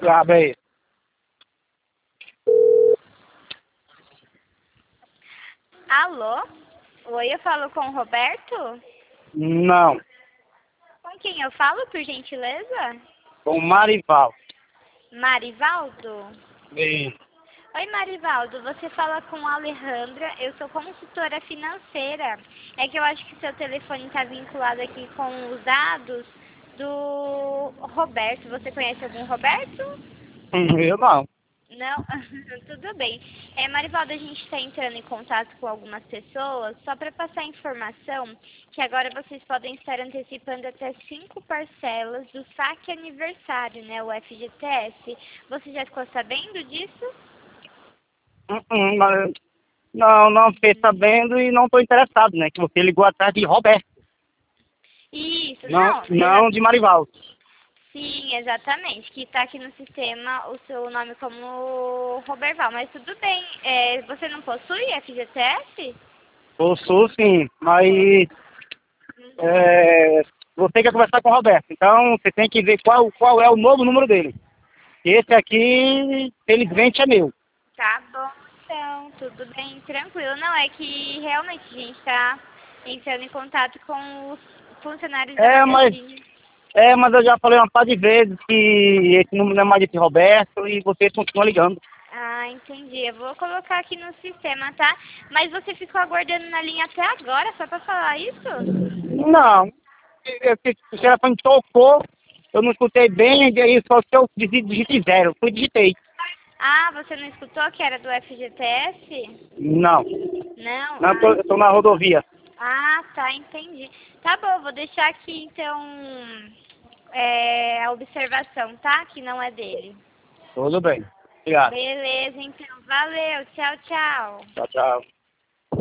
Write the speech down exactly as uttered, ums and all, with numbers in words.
Abre aí. Alô? Oi, eu falo com o Roberto? Não. Com quem eu falo, por gentileza? Com Marival. Marivaldo? Sim. Oi, Marivaldo, você fala com a Alejandra, eu sou consultora financeira. É que eu acho que seu telefone está vinculado aqui com os dados do Roberto. Você conhece algum Roberto? Eu não. Não? Tudo bem. É, Marivaldo, a gente está entrando em contato com algumas pessoas só para passar informação que agora vocês podem estar antecipando até cinco parcelas do saque aniversário, né, o F G T S. Você já ficou sabendo disso? Hum, hum, mas não, não fiquei sabendo e não estou interessado, né? Que você ligou atrás de Roberto. Isso, Não, não, não exa- de Marival. sim, exatamente, que está aqui no sistema o seu nome como Roberval, mas tudo bem. É, você não possui F G T S? Possuo sim, mas é, você quer conversar com o Roberto. Então você tem que ver qual, qual é o novo número dele. Esse aqui, felizmente, é meu. Tá bom, então, tudo bem, tranquilo. Não, é que realmente a gente está entrando em contato com os funcionários da É, mas, Magazine. é, mas eu já falei uma par de vezes que esse número não é mais de Roberto e vocês continuam ligando. Ah, entendi. Eu vou colocar aqui no sistema, tá? Mas você ficou aguardando na linha até agora, só pra falar isso? Não, eu- eu- o telefone tocou, eu não escutei bem, e aí só que eu digi- digitei zero. Fui digitei. Ah, você não escutou que era do F G T S? Não, Não? não, eu tô, Ah, eu tô na rodovia. ah, tá, entendi. Tá bom, vou deixar aqui então é, a observação, tá? Que não é dele. Tudo bem. Obrigado. Beleza, então. Valeu. Tchau, tchau. Tchau, tchau.